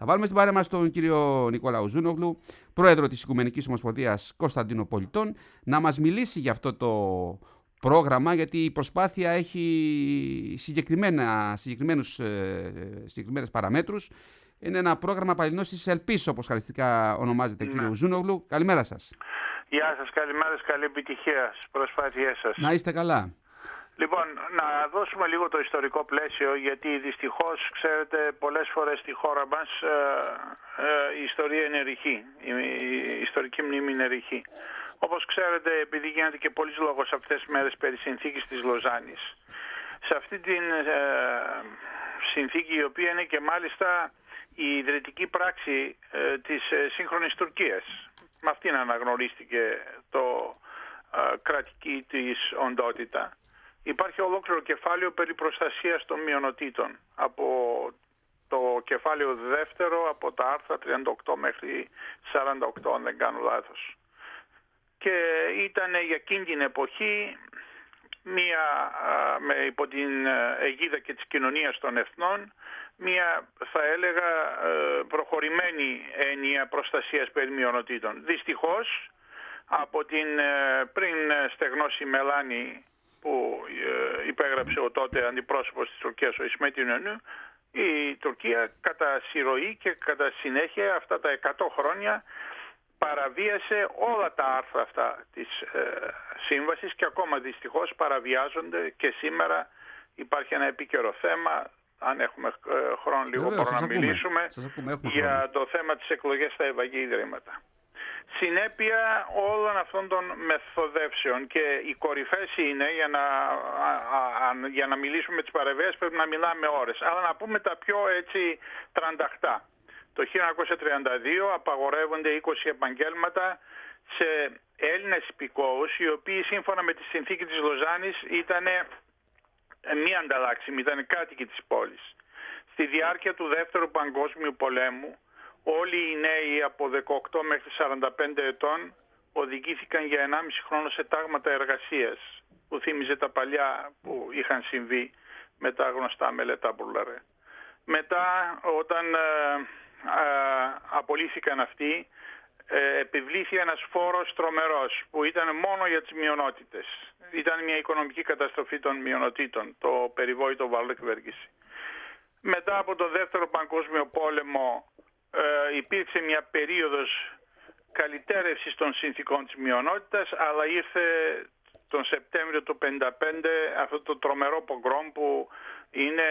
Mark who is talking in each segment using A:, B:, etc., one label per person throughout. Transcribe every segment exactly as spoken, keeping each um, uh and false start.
A: βάλουμε στην παρέα μας τον κύριο Νικόλαο Ζούνογλου, πρόεδρο της Οικουμενικής Ομοσπονδίας Κωνσταντινοπολιτών, να μας μιλήσει για αυτό το πρόγραμμα, γιατί η προσπάθεια έχει συγκεκριμένα, συγκεκριμένους, ε, συγκεκριμένες παραμέτρους. Είναι ένα πρόγραμμα παλινώσης ελπίσης, όπως χαριστικά ονομάζεται, ναι. Κύριο Ζούνογλου. Καλημέρα σας.
B: Γεια σας, καλημέρα σας, καλή επιτυχία στις προσπάθειές σας.
A: Να είστε καλά.
B: Λοιπόν, να δώσουμε λίγο το ιστορικό πλαίσιο, γιατί δυστυχώς, ξέρετε, πολλές φορές στη χώρα μας ε, ε, η ιστορία είναι ρηχή, η, η ιστορική μνήμη είναι ρηχή. Όπως ξέρετε, επειδή γίνεται και πολλής λόγος αυτές τις μέρες περί συνθήκης της Λοζάνης, σε αυτή την ε, συνθήκη, η οποία είναι και μάλιστα η ιδρυτική πράξη ε, της ε, σύγχρονης Τουρκίας, με αυτήν αναγνωρίστηκε το ε, κρατική της οντότητα, υπάρχει ολόκληρο κεφάλαιο περί προστασίας των μειονοτήτων, από το κεφάλαιο δεύτερο, από τα άρθρα τριάντα οκτώ μέχρι σαράντα οκτώ, αν δεν κάνω λάθος. Και ήταν για εκείνη την εποχή μία, με, υπό την αιγίδα και της κοινωνίας των εθνών, μία, θα έλεγα, προχωρημένη έννοια προστασίας περί μειονοτήτων. Δυστυχώς, από την πριν στεγνώσει η Μελάνη, που υπέγραψε ο τότε αντιπρόσωπος της Τουρκίας, ο Ισμέτ Ινονού, η Τουρκία κατά συρροή και κατά συνέχεια αυτά τα εκατό χρόνια παραβίασε όλα τα άρθρα αυτά της ε, σύμβασης και ακόμα δυστυχώς παραβιάζονται και σήμερα. Υπάρχει ένα επίκαιρο θέμα, αν έχουμε ε, χρόνο λίγο
A: Βέβαια,
B: μπορώ να
A: ακούμε.
B: μιλήσουμε
A: ακούμε,
B: για
A: χρόνο.
B: το θέμα της εκλογής στα Ευαγή Ιδρύματα. Συνέπεια όλων αυτών των μεθοδεύσεων, και οι κορυφές είναι, για να, α, α, για να μιλήσουμε με τις παρεμβάσεις πρέπει να μιλάμε ώρες, αλλά να πούμε τα πιο έτσι τρανταχτά. Το χίλια εννιακόσια τριάντα δύο απαγορεύονται είκοσι επαγγέλματα σε Έλληνες υπηκόους, οι οποίοι σύμφωνα με τη συνθήκη της Λοζάνης ήταν μη ανταλλάξιμοι, ήταν κάτοικοι της πόλης. Στη διάρκεια του Δεύτερου Παγκόσμιου Πολέμου, όλοι οι νέοι από δεκαοκτώ μέχρι σαράντα πέντε ετών οδηγήθηκαν για ενάμιση χρόνο σε τάγματα εργασίας, που θύμιζε τα παλιά που είχαν συμβεί με τα γνωστά μελετά μπουρλαρέ. Μετά, όταν ε, ε, απολύθηκαν αυτοί, ε, επιβλήθη ένας φόρος τρομερός που ήταν μόνο για τις μειονότητες. Ήταν μια οικονομική καταστροφή των μειονοτήτων, το περιβόητο βαλεκβέργηση. Μετά από το Δεύτερο Παγκόσμιο Πόλεμο ε, υπήρξε μια περίοδος καλυτέρευσης των συνθήκων της μειονότητας, αλλά ήρθε τον Σεπτέμβριο του χίλια εννιακόσια πενήντα πέντε αυτό το τρομερό πογκρόμ που είναι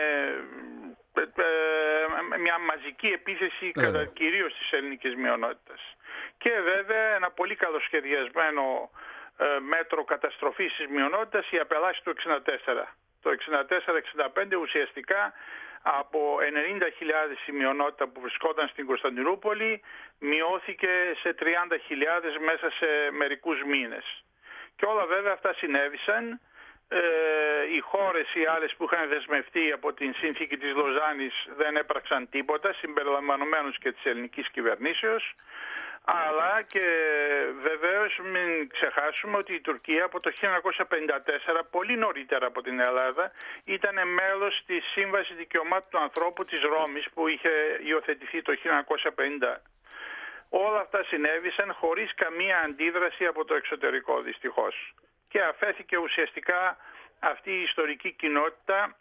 B: ε, μια μαζική επίθεση ε. κατά κυρίως της ελληνικής μειονότητας. Και βέβαια ένα πολύ καλοσχεδιασμένο ε, μέτρο καταστροφής της μειονότητας, η απελάση του εξήντα τέσσερα. Το εξήντα τέσσερα εξήντα πέντε ουσιαστικά από ενενήντα χιλιάδες η μειονότητα που βρισκόταν στην Κωνσταντινούπολη μειώθηκε σε τριάντα χιλιάδες μέσα σε μερικούς μήνες. Και όλα βέβαια αυτά συνέβησαν. Ε, οι χώρες οι άλλες που είχαν δεσμευτεί από την συνθήκη της Λοζάνης δεν έπραξαν τίποτα, συμπεριλαμβανομένους και της ελληνικής κυβερνήσεως. Αλλά και βεβαίως μην ξεχάσουμε ότι η Τουρκία από το χίλια εννιακόσια πενήντα τέσσερα, πολύ νωρίτερα από την Ελλάδα, ήταν μέλος της Σύμβασης Δικαιωμάτων του Ανθρώπου της Ρώμης που είχε υιοθετηθεί το χίλια εννιακόσια πενήντα. Όλα αυτά συνέβησαν χωρίς καμία αντίδραση από το εξωτερικό, δυστυχώς. Και αφέθηκε ουσιαστικά αυτή η ιστορική κοινότητα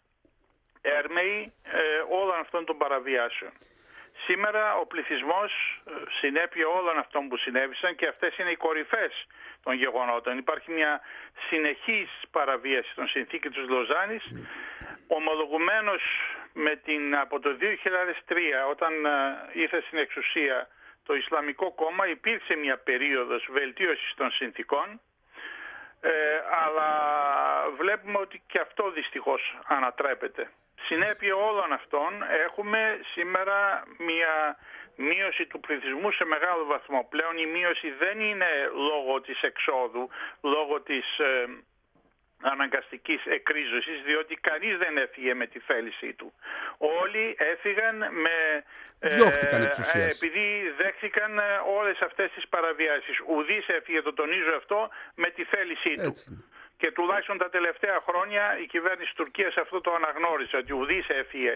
B: έρμεη ε, όλων αυτών των παραβιάσεων. Σήμερα ο πληθυσμός, συνέπεια όλων αυτών που συνέβησαν, και αυτές είναι οι κορυφές των γεγονότων. Υπάρχει μια συνεχής παραβίαση των συνθήκων της Λοζάνης, ομολογουμένως με την, από το δύο χιλιάδες τρία, όταν ήρθε στην εξουσία το Ισλαμικό κόμμα, υπήρξε μια περίοδος βελτίωσης των συνθήκων, ε, αλλά βλέπουμε ότι και αυτό δυστυχώς ανατρέπεται. Συνέπεια όλων αυτών έχουμε σήμερα μια μείωση του πληθυσμού σε μεγάλο βαθμό. Πλέον η μείωση δεν είναι λόγω της εξόδου, λόγω της ε, αναγκαστικής εκρίζωσης, διότι κανείς δεν έφυγε με τη θέλησή του. Όλοι έφυγαν με,
A: διώχθηκαν
B: ε,
A: εξ
B: ε, επειδή δέχθηκαν όλες αυτές τις παραβιάσεις. Ουδής έφυγε, το τονίζω αυτό, με τη θέλησή του.
A: Έτσι.
B: Και τουλάχιστον τα τελευταία χρόνια η κυβέρνηση της Τουρκίας αυτό το αναγνώρισε, ότι ουδής έφυγε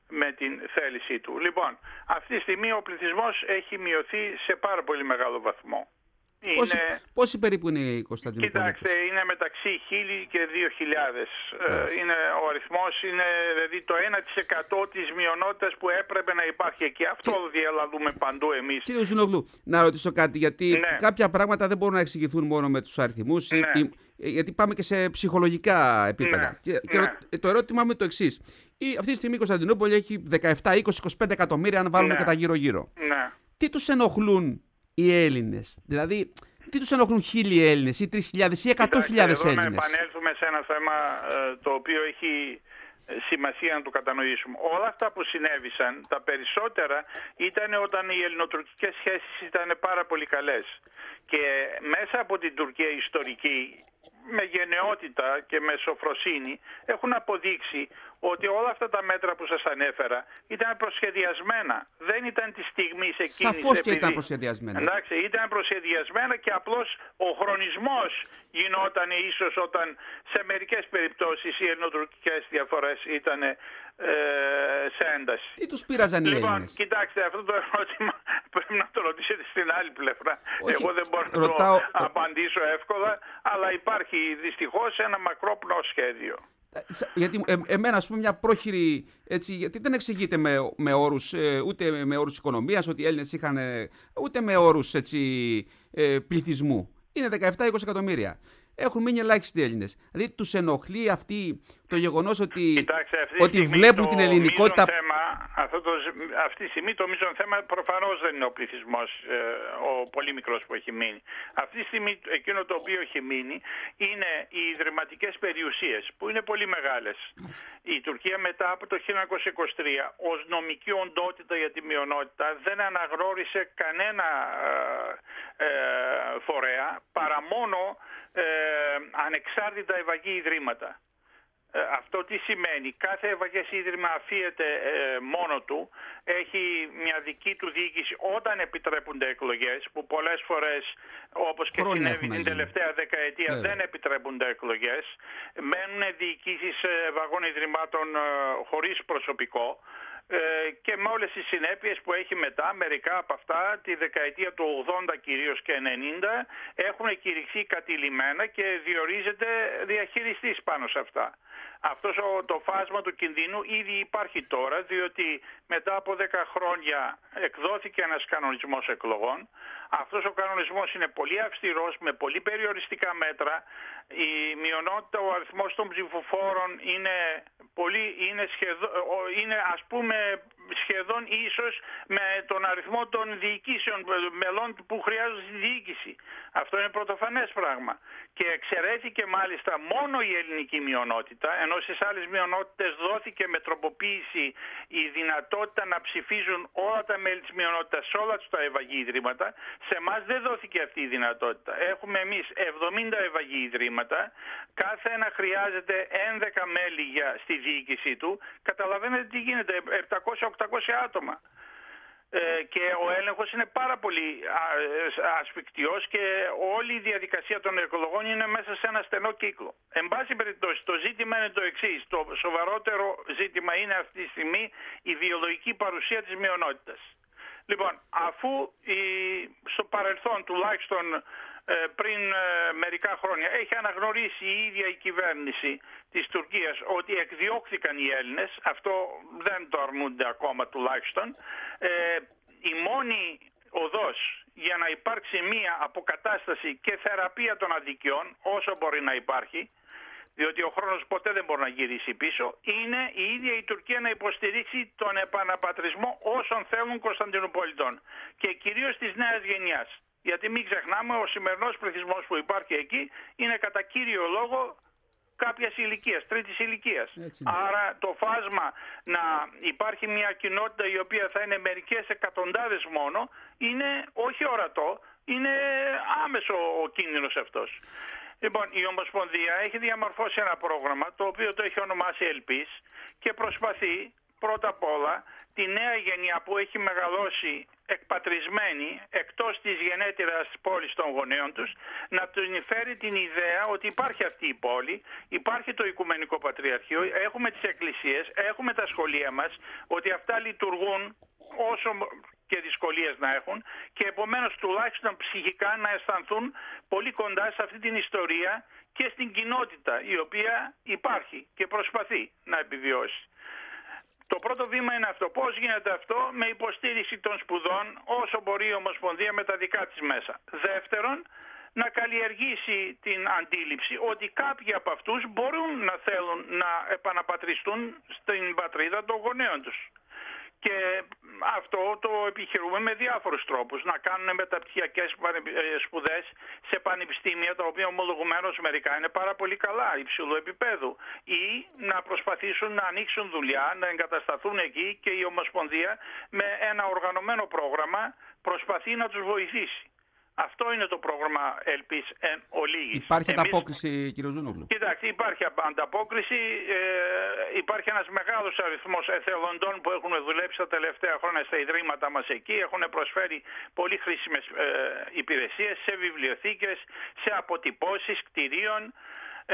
B: με την θέλησή του. Λοιπόν, αυτή τη στιγμή ο πληθυσμός έχει μειωθεί σε πάρα πολύ μεγάλο βαθμό.
A: Πόσοι,
B: είναι...
A: πόσοι περίπου είναι η Κωνσταντινούπολη?
B: Κοιτάξτε, είναι μεταξύ χίλια και δύο χιλιάδες. Yeah. Είναι, ο αριθμός είναι δηλαδή το ένα τοις εκατό της μειονότητας που έπρεπε να υπάρχει εκεί. Αυτό και... διαλαλούμε παντού εμείς.
A: Κύριε Ζουνογλού, να ρωτήσω κάτι, γιατί ναι. κάποια πράγματα δεν μπορούν να εξηγηθούν μόνο με τους αριθμούς, ναι. γιατί πάμε και σε ψυχολογικά επίπεδα. Ναι. Και, και ναι. το ερώτημα μου είναι το εξής. Αυτή τη στιγμή η Κωνσταντινούπολη έχει δεκαεπτά, είκοσι, είκοσι πέντε εκατομμύρια, αν βάλουμε ναι. και τα γύρω-γύρω.
B: Ναι.
A: Τι τους ενοχλούν οι Έλληνες? Δηλαδή, τι τους ενοχλούν χίλιοι Έλληνες ή τρεις χιλιάδες ή εκατό χιλιάδες Έλληνες?
B: Εδώ να επανέλθουμε σε ένα θέμα το οποίο έχει σημασία να το κατανοήσουμε. Όλα αυτά που συνέβησαν, τα περισσότερα ήταν όταν οι ελληνοτουρκικές σχέσεις ήταν πάρα πολύ καλές. Και μέσα από την Τουρκία ιστορική, με γενναιότητα και με σοφροσύνη, έχουν αποδείξει ότι όλα αυτά τα μέτρα που σας ανέφερα ήταν προσχεδιασμένα. Δεν ήταν τη στιγμή εκείνης.
A: Σαφώς και ήταν προσχεδιασμένα.
B: Εντάξει, ήταν προσχεδιασμένα και απλώς ο χρονισμός γινόταν ίσως όταν σε μερικές περιπτώσεις οι ελληνοτουρκικές διαφορές ήταν ε, σε ένταση.
A: Τι τους πείραζαν οι
B: λοιπόν,
A: Έλληνες?
B: Κοιτάξτε, αυτό το ερώτημα πρέπει να το ρωτήσετε στην άλλη πλευρά.
A: Όχι,
B: εγώ δεν μπορώ να
A: ρωτάω...
B: το απαντήσω εύκολα, αλλά υπάρχει δυστυχώς ένα μακρόπνο σχέδιο.
A: Γιατί ε, εμένα, ας πούμε, μια πρόχειρη, έτσι, γιατί δεν εξηγείται με, με όρους, ε, ούτε με όρους οικονομίας, ότι οι Έλληνες είχαν, ε, ούτε με όρους έτσι, ε, πληθυσμού. Είναι δεκαεπτά είκοσι εκατομμύρια. Έχουν μείνει ελάχιστοι Έλληνες. Δηλαδή τους ενοχλεί αυτή το γεγονός ότι,
B: Κοιτάξτε, αυτή
A: ότι βλέπουν την ελληνικότητα.
B: Θέμα, αυτό το, αυτή τη στιγμή το μείζον θέμα προφανώς δεν είναι ο πληθυσμός, ε, ο πολύ μικρός που έχει μείνει. Αυτή τη στιγμή εκείνο το οποίο έχει μείνει είναι οι ιδρυματικές περιουσίες που είναι πολύ μεγάλες. Η Τουρκία μετά από το χίλια εννιακόσια είκοσι τρία ως νομική οντότητα για τη μειονότητα δεν αναγνώρισε κανένα ε, ε, φορέα παρά μόνο ε, ανεξάρτητα ευαγή ιδρύματα. Ε, αυτό τι σημαίνει? Κάθε ευαγές ίδρυμα αφίεται ε, μόνο του, έχει μια δική του διοίκηση όταν επιτρέπονται εκλογές, που πολλές φορές, όπως και
A: Χρόνια
B: συνέβη την τελευταία δεκαετία, yeah. δεν επιτρέπονται εκλογές. Μένουν διοικήσεις ε, βαγών ιδρυμάτων ε, χωρίς προσωπικό. Και με όλες τις συνέπειες που έχει μετά, μερικά από αυτά τη δεκαετία του ογδόντα κυρίως και ενενήντα έχουν κηρυχθεί κατηλημένα και διορίζεται διαχειριστής πάνω σε αυτά. Αυτός το φάσμα του κινδύνου ήδη υπάρχει τώρα, διότι μετά από δέκα χρόνια εκδόθηκε ένας κανονισμός εκλογών. Αυτός ο κανονισμός είναι πολύ αυστηρός, με πολύ περιοριστικά μέτρα. Η μειονότητα, ο αριθμός των ψηφοφόρων είναι, πολύ, είναι, σχεδόν, είναι ας πούμε σχεδόν ίσως με τον αριθμό των διοικήσεων μελών που χρειάζονται στη διοίκηση. Αυτό είναι πρωτοφανές πράγμα. Και εξαιρέθηκε μάλιστα μόνο η ελληνική μειονότητα, ενώ στις άλλες μειονότητες δόθηκε με τροποποίηση η δυνατότητα να ψηφίζουν όλα τα μέλη της μειονότητας σε όλα τους τα ευαγή ιδρύματα. Σε εμάς δεν δόθηκε αυτή η δυνατότητα. Έχουμε εμείς εβδομήντα ευαγή ιδρύματα, κάθε ένα χρειάζεται έντεκα μέλη για, στη διοίκησή του. Καταλαβαίνετε τι γίνεται, επτακόσια οχτακόσια άτομα. Ε, και ο έλεγχος είναι πάρα πολύ ασφικτιός και όλη η διαδικασία των εκλογών είναι μέσα σε ένα στενό κύκλο. Εν πάση περιπτώσει, το ζήτημα είναι το εξής. Το σοβαρότερο ζήτημα είναι αυτή τη στιγμή η βιολογική παρουσία της μειονότητας. Λοιπόν, αφού η, στο παρελθόν τουλάχιστον πριν μερικά χρόνια έχει αναγνωρίσει η ίδια η κυβέρνηση της Τουρκίας ότι εκδιώχθηκαν οι Έλληνες, αυτό δεν το αρνούνται ακόμα τουλάχιστον, ε, η μόνη οδός για να υπάρξει μία αποκατάσταση και θεραπεία των αδικιών, όσο μπορεί να υπάρχει, διότι ο χρόνος ποτέ δεν μπορεί να γυρίσει πίσω, είναι η ίδια η Τουρκία να υποστηρίξει τον επαναπατρισμό όσων θέλουν Κωνσταντινουπολιτών και κυρίως της νέας γενιάς. Γιατί μην ξεχνάμε, ο σημερινός πληθυσμός που υπάρχει εκεί είναι κατά κύριο λόγο κάποιας ηλικίας, τρίτης ηλικίας. Άρα το φάσμα να υπάρχει μια κοινότητα η οποία θα είναι μερικές εκατοντάδες μόνο είναι όχι ορατό, είναι άμεσο ο κίνδυνος αυτός. Λοιπόν, η Ομοσπονδία έχει διαμορφώσει ένα πρόγραμμα το οποίο το έχει ονομάσει Ελπίς και προσπαθεί πρώτα απ' όλα τη νέα γενιά που έχει μεγαλώσει εκπατρισμένη εκτός της γενέτειρας πόλης των γονέων τους, να τους φέρει την ιδέα ότι υπάρχει αυτή η πόλη, υπάρχει το Οικουμενικό Πατριαρχείο, έχουμε τις εκκλησίες, έχουμε τα σχολεία μας, ότι αυτά λειτουργούν όσο και δυσκολίες να έχουν, και επομένως τουλάχιστον ψυχικά να αισθανθούν πολύ κοντά σε αυτή την ιστορία και στην κοινότητα η οποία υπάρχει και προσπαθεί να επιβιώσει. Το πρώτο βήμα είναι αυτό. Πώς γίνεται αυτό? Με υποστήριξη των σπουδών όσο μπορεί η Ομοσπονδία με τα δικά της μέσα. Δεύτερον, να καλλιεργήσει την αντίληψη ότι κάποιοι από αυτούς μπορούν να θέλουν να επαναπατριστούν στην πατρίδα των γονέων τους. Και αυτό το επιχειρούμε με διάφορους τρόπους. Να κάνουν μεταπτυχιακές σπουδές σε πανεπιστήμια, τα οποία ομολογουμένως μερικά είναι πάρα πολύ καλά, υψηλού επίπεδου, ή να προσπαθήσουν να ανοίξουν δουλειά, να εγκατασταθούν εκεί, και η Ομοσπονδία με ένα οργανωμένο πρόγραμμα προσπαθεί να τους βοηθήσει. Αυτό είναι το πρόγραμμα Ελπίς εν ολίγης.
A: Υπάρχει Εμείς... ανταπόκριση, κύριε Ζούνογλου?
B: Κοιτάξτε, υπάρχει ανταπόκριση. Ε, υπάρχει ένας μεγάλος αριθμός εθελοντών που έχουν δουλέψει τα τελευταία χρόνια στα ιδρύματα μας εκεί. Έχουν προσφέρει πολύ χρήσιμες ε, υπηρεσίες σε βιβλιοθήκες, σε αποτυπώσεις κτηρίων. Ε,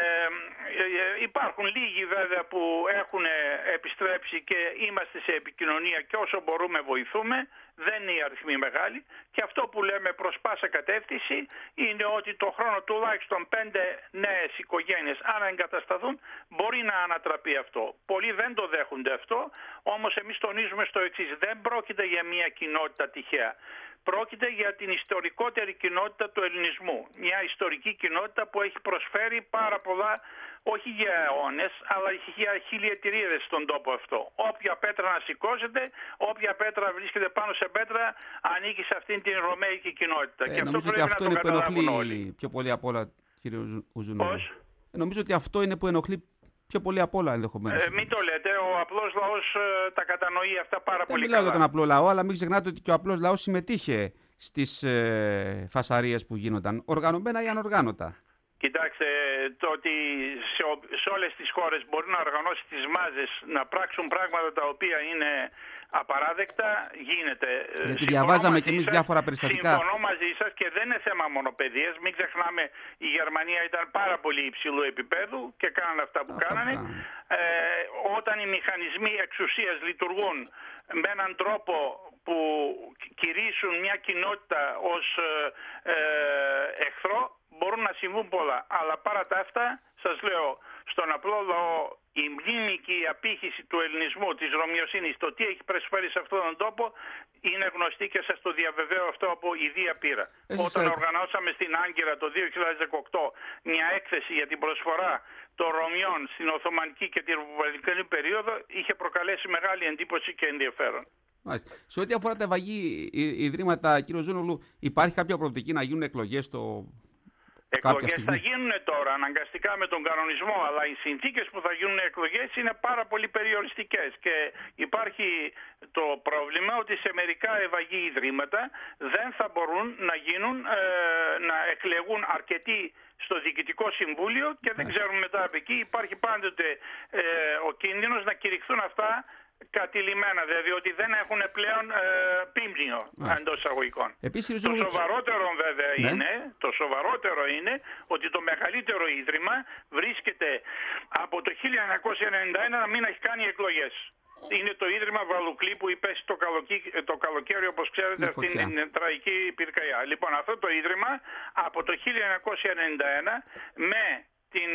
B: ε, υπάρχουν λίγοι βέβαια που έχουν επιστρέψει και είμαστε σε επικοινωνία και όσο μπορούμε βοηθούμε. Δεν είναι οι αριθμοί μεγάλοι, και αυτό που λέμε προς πάσα κατεύθυνση είναι ότι το χρόνο τουλάχιστον πέντε νέες οικογένειες, αν εγκατασταθούν, μπορεί να ανατραπεί αυτό. Πολλοί δεν το δέχονται αυτό, όμως εμείς τονίζουμε στο εξής: δεν πρόκειται για μια κοινότητα τυχαία. Πρόκειται για την ιστορικότερη κοινότητα του ελληνισμού. Μια ιστορική κοινότητα που έχει προσφέρει πάρα πολλά, όχι για αιώνες, αλλά για χιλιετηρίες στον τόπο αυτό. Όποια πέτρα να σηκώσετε, όποια πέτρα βρίσκεται πάνω σε πέτρα, ανήκει σε αυτήν την ρωμαϊκή κοινότητα.
A: Ε,
B: και αυτό πρέπει
A: αυτό
B: να
A: είναι
B: το καταλάβουν όλοι.
A: Πιο πολύ απ' όλα, κύριε Ζουνόγλου.
B: Πώς?
A: Νομίζω ότι αυτό είναι που ενοχλεί πιο πολύ απ' όλα, ενδεχομένως.
B: Ε, μην το λέτε, ο απλός λαός ε, τα κατανοεί αυτά πάρα
A: Δεν
B: πολύ
A: μιλάω
B: καλά.
A: για τον απλό λαό, αλλά μην ξεχνάτε ότι και ο απλός λαός συμμετείχε στις ε, φασαρίες που γίνονταν, οργανωμένα ή ανοργάνωτα.
B: Κοιτάξτε, το ότι σε, σε όλες τις χώρες μπορεί να οργανώσει τις μάζες να πράξουν πράγματα τα οποία είναι απαράδεκτα, γίνεται.
A: Γιατί διαβάζαμε κι εμείς
B: σας,
A: διάφορα περιστατικά.
B: Συμφωνώ μαζί σας, και δεν είναι θέμα μόνο παιδείας. Μην ξεχνάμε, η Γερμανία ήταν πάρα πολύ υψηλού επίπεδου και κάνανε αυτά που αυτά κάνανε. Ε, όταν οι μηχανισμοί εξουσίας λειτουργούν με έναν τρόπο που κηρύσσουν μια κοινότητα ως ε, ε, εχθρό, μπορούν να συμβούν πολλά. Αλλά παρά τα αυτά, σας λέω, στον απλό λαό η μνήμη και η απήχηση του ελληνισμού, της ρωμιοσύνης, το τι έχει προσφέρει σε αυτόν τον τόπο, είναι γνωστή και σας το διαβεβαίω αυτό από ιδία πείρα.
A: Εσύ
B: Όταν
A: ξέρετε.
B: οργανώσαμε στην Άγκυρα το δύο χιλιάδες δεκαοκτώ μια έκθεση για την προσφορά των Ρωμιών στην Οθωμανική και την Ρεπουμπλικανική περίοδο, είχε προκαλέσει μεγάλη εντύπωση και ενδιαφέρον.
A: Μάλιστα. Σε ό,τι αφορά τα ευαγή ιδρύματα, κύριο Ζούνογλου, υπάρχει κάποια προοπτική να γίνουν εκλογές στο...
B: Εκλογές θα γίνουν τώρα αναγκαστικά με τον κανονισμό, αλλά οι συνθήκες που θα γίνουν εκλογές είναι πάρα πολύ περιοριστικές, και υπάρχει το πρόβλημα ότι σε μερικά ευαγή ιδρύματα δεν θα μπορούν να γίνουν, ε, να εκλεγούν αρκετοί στο Διοικητικό Συμβούλιο, και δεν ξέρουμε μετά από εκεί. Υπάρχει πάντοτε ε, ο κίνδυνος να κηρυχθούν αυτά κατηλημένα, δηλαδή ότι δεν έχουν πλέον ε, πίμνιο εντός εισαγωγικών.
A: Επίσης,
B: το σοβαρότερο βέβαια
A: ναι.
B: είναι, το σοβαρότερο είναι ότι το μεγαλύτερο ίδρυμα βρίσκεται από το χίλια εννιακόσια ενενήντα ένα να μην έχει κάνει εκλογές. Είναι το Ίδρυμα Βαλουκλή που υπέστη το, καλοκί... το καλοκαίρι, όπως ξέρετε, αυτήν την τραγική πυρκαγιά. Λοιπόν, αυτό το Ίδρυμα από το χίλια εννιακόσια ενενήντα ένα με, την,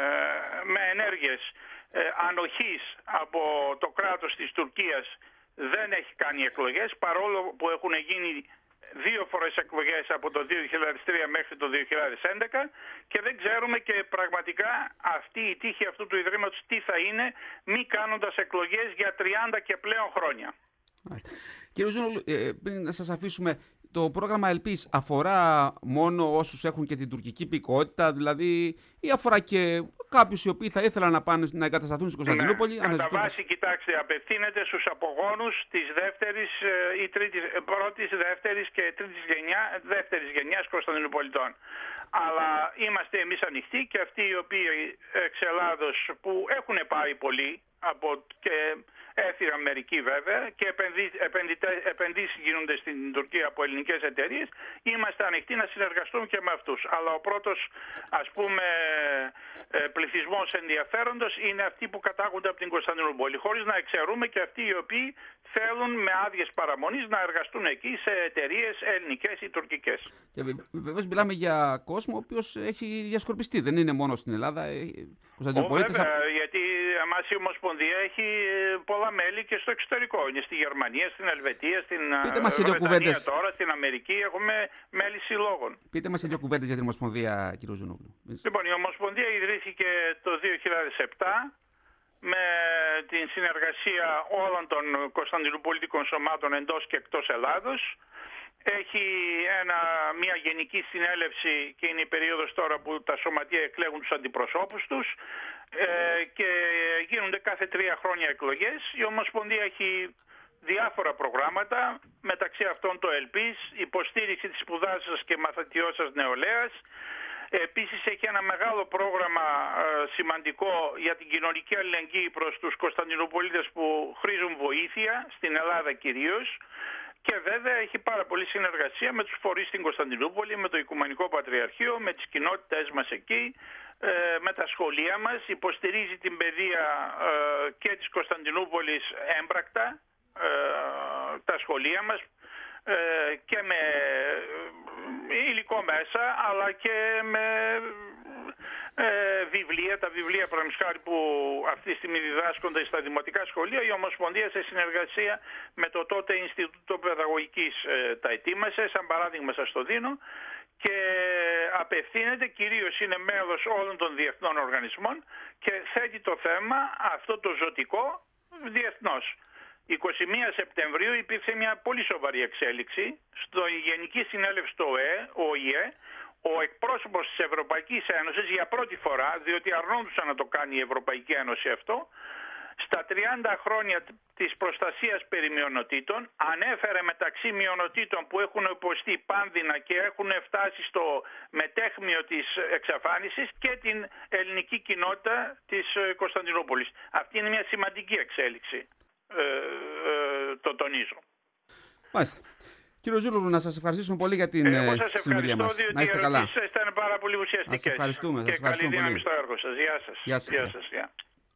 B: με ενέργειες Ε, ανοχής από το κράτος της Τουρκίας δεν έχει κάνει εκλογές, παρόλο που έχουν γίνει δύο φορές εκλογές από το δύο χιλιάδες τρία μέχρι το δύο χιλιάδες έντεκα, και δεν ξέρουμε και πραγματικά αυτή η τύχη αυτού του Ιδρύματος τι θα είναι, μη κάνοντας εκλογές για τριάντα και πλέον χρόνια.
A: Κύριε Ζούνογλου, ε, πριν να σας αφήσουμε, το πρόγραμμα Ελπίς αφορά μόνο όσους έχουν και την τουρκική υπηκότητα, δηλαδή, ή αφορά και κάποιους οι οποίοι θα ήθελαν να πάνε να εγκατασταθούν στην Κωνσταντινούπολη?
B: Ναι, κατά βάση, κοιτάξτε, απευθύνεται στους απογόνους της δεύτερης ή τρίτης, πρώτης, δεύτερης και τρίτης γενιά, δεύτερης γενιάς Κωνσταντινουπολιτών. Αλλά είμαστε εμείς ανοιχτοί, και αυτοί οι οποίοι εξ Ελλάδος που έχουν πάει πολλοί από, και έφυγαν μερικοί βέβαια και επενδύ, επενδύσεις γίνονται στην Τουρκία από ελληνικές εταιρείες, είμαστε ανοιχτοί να συνεργαστούμε και με αυτούς. Αλλά ο πρώτος, ας πούμε, πληθυσμός ενδιαφέροντος είναι αυτοί που κατάγονται από την Κωνσταντινούπολη, χωρίς να εξαιρούμε και αυτοί οι οποίοι θέλουν με άδειες παραμονής να εργαστούν εκεί σε εταιρείες ελληνικές ή τουρκικές.
A: Και βεβαίως μιλάμε για κόσμο ο οποίος έχει διασκορπιστεί, δεν είναι μόνο στην Ελλάδα.
B: Κωνσταντινούπολίτες... Βέβαια, γιατί εμάς η Ομοσπονδία έχει πολλά μέλη και στο εξωτερικό. Είναι στη Γερμανία, στην Ελβετία, στην Βρετανία τώρα, στην Αμερική έχουμε μέλη συλλόγων.
A: Πείτε μας δύο κουβέντες για την Ομοσπονδία, κύριο Ζουνόγλου.
B: Λοιπόν, η Ομοσπονδία ιδρύθηκε το δύο χιλιάδες επτά με την συνεργασία όλων των κωνσταντινουπολιτικών σωμάτων εντός και εκτός Ελλάδος. Έχει ένα, μια γενική συνέλευση και είναι η περίοδος τώρα που τα σωματεία εκλέγουν τους αντιπροσώπους τους ε, και γίνονται κάθε τρία χρόνια εκλογές. Η Ομοσπονδία έχει διάφορα προγράμματα, μεταξύ αυτών το ΕΛΠΙΣ, υποστήριξη της σπουδάσας και μαθητιώσας νεολαίας. Επίσης έχει ένα μεγάλο πρόγραμμα ε, σημαντικό για την κοινωνική αλληλεγγύη προς τους Κωνσταντινουπολίτες που χρήζουν βοήθεια, στην Ελλάδα κυρίως. Και βέβαια έχει πάρα πολλή συνεργασία με τους φορείς στην Κωνσταντινούπολη, με το Οικουμενικό Πατριαρχείο, με τις κοινότητες μας εκεί, ε, με τα σχολεία μας. Υποστηρίζει την παιδεία ε, και της Κωνσταντινούπολης έμπρακτα, ε, τα σχολεία μας, ε, και με υλικό μέσα, αλλά και με ε, βιβλία, τα βιβλία παραδείγματος που αυτή τη στιγμή διδάσκονται στα δημοτικά σχολεία. Η Ομοσπονδία σε συνεργασία με το τότε Ινστιτούτο Παιδαγωγικής ε, τα ετοίμασε, σαν παράδειγμα σας το δίνω, και απευθύνεται, κυρίως είναι μέλος όλων των διεθνών οργανισμών και θέτει το θέμα αυτό το ζωτικό διεθνώς. εικοστή πρώτη Σεπτεμβρίου υπήρξε μια πολύ σοβαρή εξέλιξη στο Γενική Συνέλευση του Ο Ε Ε. Ο εκπρόσωπος της Ευρωπαϊκής Ένωσης για πρώτη φορά, διότι αρνόντουσαν να το κάνει η Ευρωπαϊκή Ένωση αυτό, στα τριάντα χρόνια της προστασίας περί μειονοτήτων ανέφερε μεταξύ μειονοτήτων που έχουν υποστεί πάνδυνα και έχουν φτάσει στο μετέχμιο της εξαφάνισης και την ελληνική κοινότητα της Κωνσταντινούπολης. Αυτή είναι μια σημαντική εξέλιξη. Ε, ε, το τονίζω.
A: Μάλιστα. Κύριο Ζούνογλου, να σας ευχαριστήσουμε πολύ για την συνομιλία μας.
B: Διότι
A: να είστε καλά.
B: Οι ερωτήσεις ήταν πάρα πολύ ουσιαστικές.
A: Σας ευχαριστούμε.
B: Και
A: σας ευχαριστούμε
B: καλή δύναμη
A: πολύ.
B: στο έργο σας. Γεια σας.
A: Γεια σας.
B: Γεια σας. Γεια.